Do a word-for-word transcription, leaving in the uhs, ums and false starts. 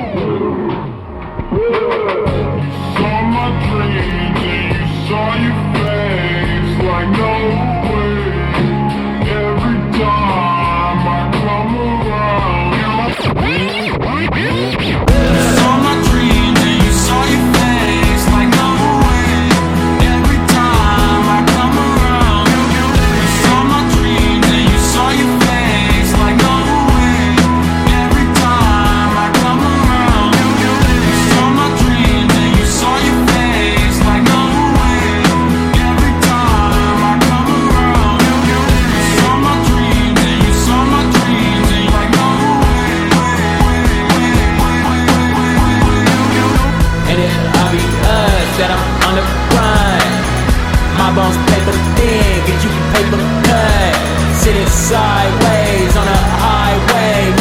Saw my dreams and you saw your face like no way. Every time I come around, saw my dreams and you saw your face like no way. Every time I come around, saw my dreams and you saw your face like no way. Every time I come around, saw my dreams and you saw your face like no way. Every time I come around, saw my dreams and you saw my dreams and you like no way. And it all be us that I'm on the grind. My bones paper thin, get you paper cut. Sitting sideways on a highway.